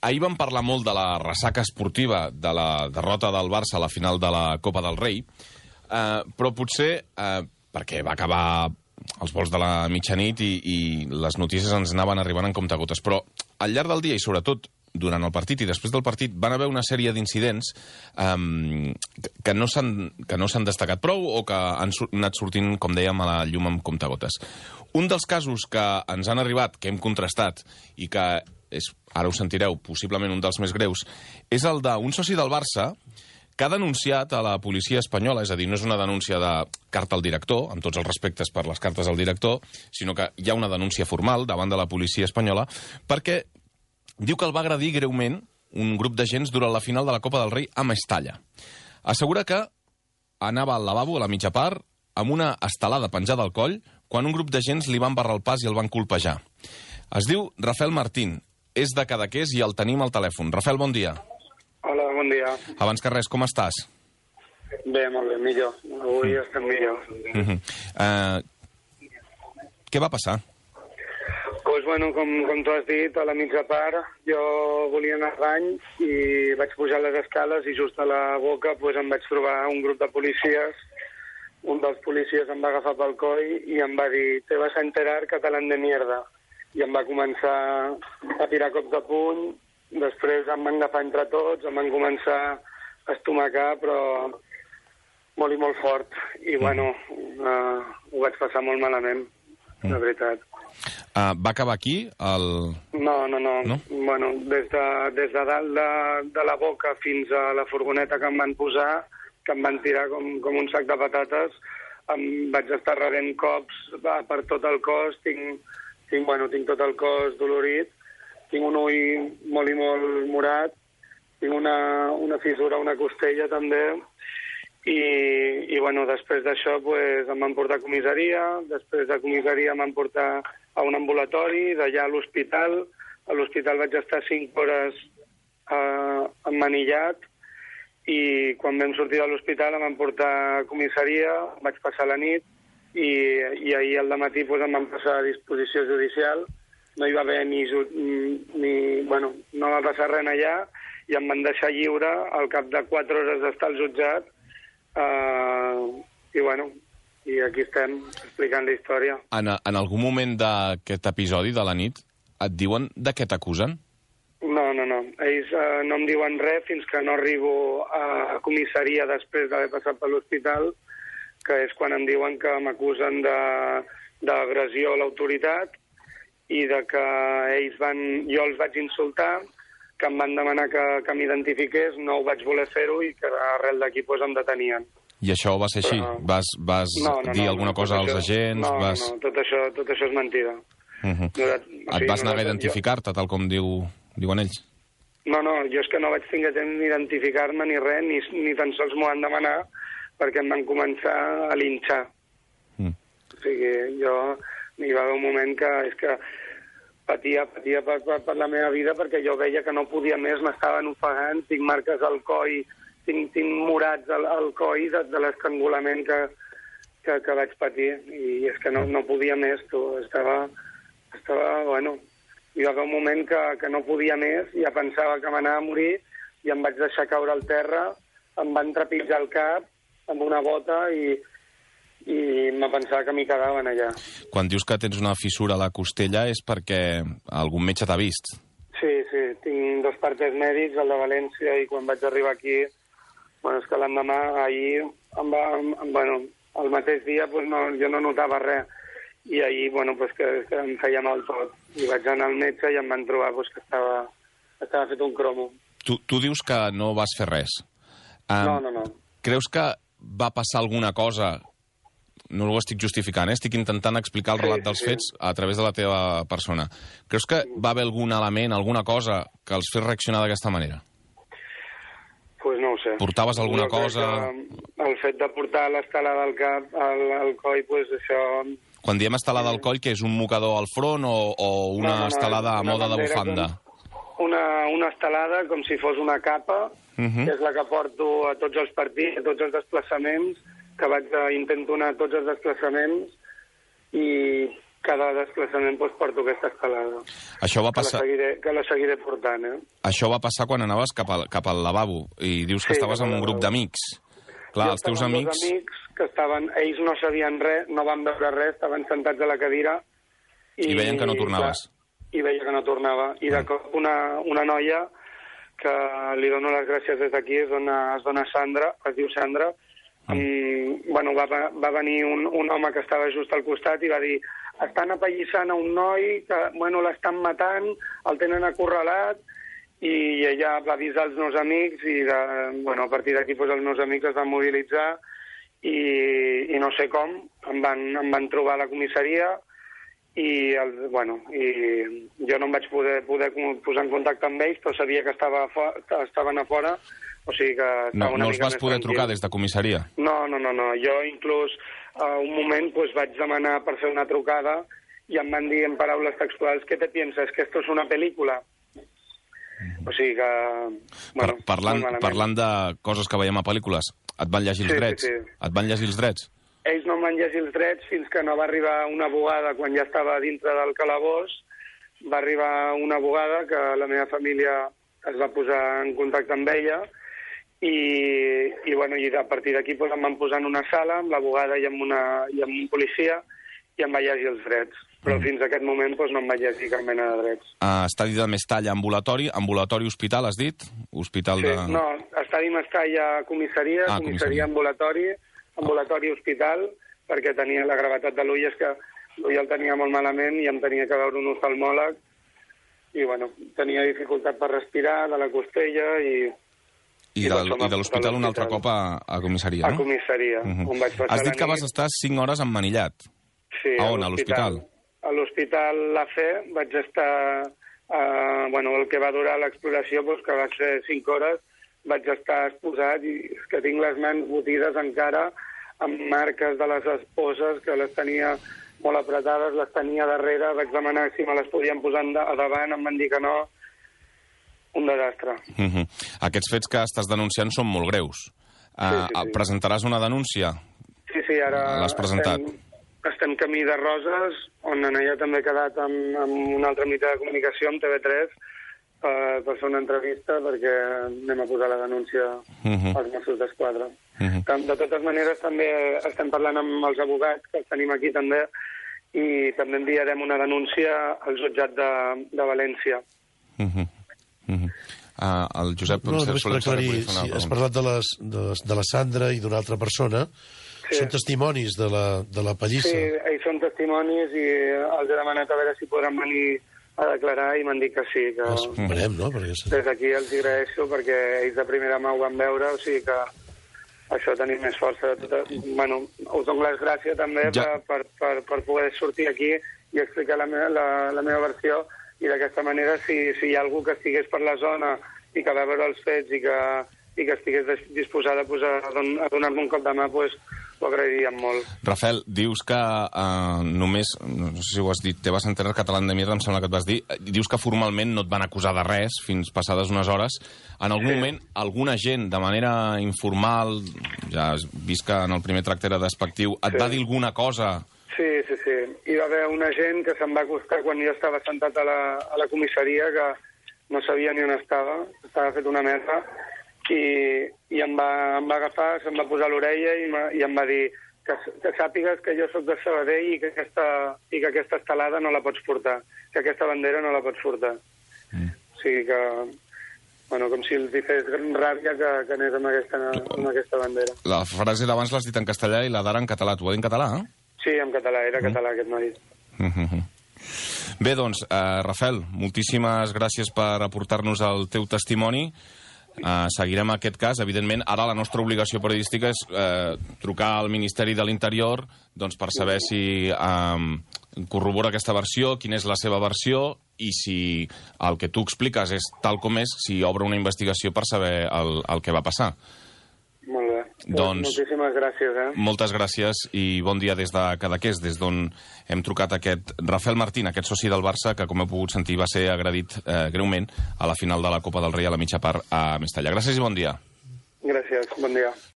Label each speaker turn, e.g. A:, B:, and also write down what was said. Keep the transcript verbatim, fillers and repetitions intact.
A: ahir vam parlar molt de la ressaca esportiva de la derrota del Barça a la final de la Copa del Rei, eh, però potser, eh, perquè va acabar els vols de la mitjanit i, i les notícies ens anaven arribant en comptagotes, però al llarg del dia i sobretot durant el partit i després del partit van haver una sèrie d'incidents um, que no s'han que no s'han destacat prou o que han anat sortint, com dèiem, a la llum amb comptagotes. Un dels casos que ens han arribat, que hem contrastat i que és, ara ho sentireu, possiblement un dels més greus, és el d'un soci del Barça que ha denunciat a la policia espanyola, és a dir, no és una denúncia de carta al director, amb tots els respectes per les cartes al director, sinó que hi ha una denúncia formal davant de la policia espanyola, perquè diu que el va agredir greument un grup d'agents durant la final de la Copa del Rei a Mestalla. Assegura que anava al lavabo a la mitja part amb una estelada penjada al coll quan un grup d'agents li van barrar el pas i el van colpejar. Es diu Rafael Martín, és de Cadaqués i el tenim al telèfon. Rafael, bon dia.
B: Hola, bon dia.
A: Abans que res, com estàs?
B: Bé, molt bé, millor. Avui mm. estem millor.
A: Mm -hmm. uh, què va passar?
B: Pues bueno, com, com tu has dit, a la mitja part, jo volia anar al bany i vaig pujar les escales i just a la boca pues, em vaig trobar un grup de policies. Un dels policies em va agafar pel coll i em va dir «Te vas a enterar, catalán de mierda». I em va començar a tirar cops de puny. Després em van agafar entre tots, em van començar a estomacar, però molt i molt fort. I, bueno, uh, ho vaig passar molt malament, de veritat.
A: Uh, va acabar aquí? El...
B: No, no, no. no? Bueno, des de, des de dalt de, de la boca fins a la furgoneta que em van posar, que em van tirar com, com un sac de patates, em vaig estar rebent cops va, per tot el cos, tinc, tinc, bueno, tinc tot el cos dolorit, tinc un ull molt i molt morat, tinc una, una fissura a una costella també, i, i bueno, després d'això pues, em van portar a comissaria, després de comissaria em van portar a un ambulatori, d'allà a l'hospital. A l'hospital vaig estar cinc hores eh, emmanillat, i quan vam sortir de l'hospital em van portar a comissaria, vaig passar la nit, i, i ahir al dematí pues, em van passar a disposició judicial. No hi va haver ni, ni... Bueno, no va passar res allà i em van deixar lliure al cap de quatre hores d'estar al jutjat. Uh, I, bueno, i aquí estem explicant la història.
A: En, en algun moment d'aquest episodi de la nit et diuen de què t'acusen?
B: No, no, no. Ells uh, no em diuen res fins que no arribo a comissaria després d'haver passat per l'hospital, que és quan em diuen que m'acusen d'agressió a l'autoritat i de que ells van... Jo els vaig insultar, que em van demanar que, que m'identifiqués, no ho vaig voler fer-ho i que arrel d'aquí pues, em detenien.
A: I això va ser així? Però... Vas, vas
B: no, no,
A: dir
B: no,
A: alguna
B: no,
A: cosa als
B: això...
A: agents?
B: No,
A: vas...
B: no, tot això, tot això és mentida.
A: Uh -huh. no, o sigui, Et vas negar no, a identificar-te, tal com diu, diuen ells?
B: No, no, jo és que no vaig tinguer temps ni identificar-me ni res, ni, ni tan sols m'ho van demanar, perquè em van començar a linxar. Mm. O sigui, jo... Hi va haver un moment que és que patia, patia per, per, per la meva vida perquè jo veia que no podia més, m'estaven ofegant, tinc marques al coll, tinc, tinc morats al, al coll de, de l'estrangulament que, que, que vaig patir, i és que no, no podia més, tu, estava, estava, bueno, hi va haver un moment que, que no podia més, ja pensava que m'anava a morir, i em vaig deixar caure al terra, em van trepitjar el cap amb una bota i i em pensava que m'hi quedaven allà.
A: Quan dius que tens una fissura a la costella és perquè algun metge t'ha vist?
B: Sí, sí, tinc dos partes mèdics, el de València, i quan vaig arribar aquí, bueno, és que l'endemà, ahir, em va, em, bueno, el mateix dia pues no, jo no notava res, i ahir, bueno, pues que, que em feia mal tot, i vaig anar al metge i em van trobar pues, que estava, estava fet un cromo.
A: Tu, tu dius que no vas fer res. Um,
B: no, no, no.
A: Creus que va passar alguna cosa... No ho estic justificant, eh? Estic intentant explicar el relat sí, dels sí. fets a través de la teva persona. Creus que va haver algun element, alguna cosa, que els fes reaccionar d'aquesta manera?
B: Doncs pues no ho sé.
A: Portaves alguna jo cosa...
B: El fet de portar l'estelada al cap, al, al coll, pues això...
A: Quan diem estelada al coll, que és un mocador al front o, o una no, no, no, estelada a moda de bufanda?
B: Una, una estelada com si fos una capa, uh -huh. que és la que porto a tots els partits, a tots els desplaçaments, que vaig a, intento anar a tots els desplaçaments i, cada desplaçament doncs, porto aquesta estelada.
A: Això va passar...
B: Que la seguiré, que la seguiré portant, eh?
A: Això va passar quan anaves cap al, cap al lavabo i dius que
B: Sí,
A: estaves
B: cap al
A: amb un grup
B: lavabo.
A: d'amics. Clar,
B: Jo
A: els teus
B: estava amb
A: amics...
B: dos amics que estaven... Ells no sabien res, no van veure res, estaven sentats a la cadira...
A: I veien que no tornaves.
B: Clar, I veia que no tornava. I de cop una, una noia que li dono les gràcies des d'aquí, es dona, es dona Sandra, es diu Sandra, mm. um, bueno, va, va venir un, un home que estava just al costat i va dir estan apallissant a un noi, que bueno, l'estan matant, el tenen acorralat, i ella va avisar els meus amics i de, bueno, a partir d'aquí doncs, els meus amics es van mobilitzar i, i no sé com, em van, em van trobar a la comissaria i, el, bueno, i jo no em vaig poder, poder posar en contacte amb ells, però sabia que estava a fora, estaven a fora, o sigui que estava
A: No,
B: una
A: no els
B: mica
A: vas
B: més
A: poder
B: tranquil.
A: trucar des de comissaria?
B: No, no, no, no. Jo inclús a un moment pues, vaig demanar per fer una trucada i em van dir en paraules textuals ¿qué te piensas? ¿Que esto es una película? Mm. O sigui que... Bueno,
A: per, parlant, parlant de coses que veiem a pel·lícules, et van llegir els
B: Sí,
A: drets?
B: sí, sí.
A: Et van llegir els drets?
B: Ells no em van llegir els drets fins que no va arribar una abogada quan ja estava dintre del calabós. Va arribar una abogada que la meva família es va posar en contacte amb ella i, i, bueno, i a partir d'aquí doncs, em van posar en una sala amb l'abogada i, amb una, i amb un policia i em va llegir els drets. Però mm. fins a aquest moment doncs, no em va llegir cap mena de drets.
A: Uh, estadi de Mestalla, ambulatori, ambulatori hospital, has dit? Hospital
B: sí,
A: de...
B: No, estadi Mestalla, comissaria,
A: ah,
B: comissaria,
A: comissaria,
B: ambulatori, ambulatori, hospital, perquè tenia la gravetat de l'ull, és que l'ull el tenia molt malament i em tenia que veure un oftalmòleg i, bueno, tenia dificultat per respirar de la costella i...
A: I, del, i de l'hospital un altre cop a, a comissaria, no?
B: A comissaria, uh -huh. on vaig passar
A: Has dit
B: la
A: que
B: nit.
A: vas estar cinc hores emmanillat.
B: Sí,
A: a on, a l'hospital?
B: A l'hospital La Fe vaig estar... Uh, bueno, el que va durar l'exploració, doncs, que va ser cinc hores, vaig estar exposat i és que tinc les mans botides encara amb marques de les esposes que les tenia molt apretades, les tenia darrere, vaig demanar si me les podien posar a davant, em van dir que no. Un desastre.
A: Uh -huh. Aquests fets que estàs denunciant són molt greus. Uh,
B: sí, sí, sí.
A: Presentaràs una denúncia?
B: Sí, sí, ara...
A: L'has presentat?
B: Estem, estem camí de Roses, on en allà també he quedat amb, amb un altre mitjà de comunicació, amb T V tres, per, per fer una entrevista, perquè anem a posar la denúncia uh -huh. als Mossos d'Esquadra. Uh -huh. De totes maneres, també estem parlant amb els advocats, que els tenim aquí també, i també enviarem una denúncia al jutjat de, de València.
A: Uh -huh. Uh -huh. Uh, el Josep...
C: No, només per aclarir, sí, has parlat de, les, de, de la Sandra i d'una altra persona. Sí. Són testimonis de la, de la pallissa.
B: Sí, ells són testimonis i els he demanat a veure si podran venir a declarar i m'han dit que sí. Que...
C: Els veurem, no? Perquè...
B: Des d'aquí els agraeixo perquè ells de primera mà ho van veure, o sigui que això tenim més força. Tota... Bueno, us dono les gràcies també ja. per, per, per poder sortir aquí i explicar la meva, la, la meva versió, i d'aquesta manera, si, si hi ha algú que estigués per la zona i que va veure els fets i que, i que estigués disposada a, posar, a donar-me un cop de mà, doncs ho agrairíem molt.
A: Rafael, dius que uh, només, no sé si ho has dit, te vas enterar català de mierda, em sembla que et vas dir, dius que formalment no et van acusar de res fins passades unes hores. En algun sí. moment, alguna gent, de manera informal, ja has vist que en el primer tracte era despectiu, et sí. va dir alguna cosa?
B: Sí, sí, sí. Hi va haver una gent que se'm va acostar quan jo estava sentat a la, a la comissaria, que no sabia ni on estava, estava fet una mesa, i, i em, va, em va agafar, se'm va posar a l'orella i, i em va dir que, que sàpigues que jo sóc de Sabadell i que, aquesta, i que aquesta estelada no la pots portar, que aquesta bandera no la pots portar. Mm. O sigui que, bueno, com si els hi fes ràbia que, que anés amb aquesta, amb aquesta bandera.
A: La frase d'abans l'has dit en castellà i la d'ara en català. T'ho va dir en català, eh?
B: Sí, en català, era català mm. aquest noi.
A: Mm-hmm. Bé, doncs, eh, Rafael, moltíssimes gràcies per aportar-nos el teu testimoni. Eh, seguirem aquest cas. Evidentment, ara la nostra obligació periodística és eh, trucar al Ministeri de l'Interior doncs, per saber si eh, corrobora aquesta versió, quina és la seva versió, i si el que tu expliques és tal com és, si obre una investigació per saber el, el que va passar.
B: Molt bé.
A: Doncs,
B: moltíssimes gràcies, eh?
A: Moltes gràcies i bon dia des de Cadaqués, des d'on hem trucat aquest Rafael Martín, aquest soci del Barça, que, com heu pogut sentir, va ser agredit eh, greument a la final de la Copa del Rei a la mitja part a Mestalla. Gràcies i bon dia.
B: Gràcies, bon dia.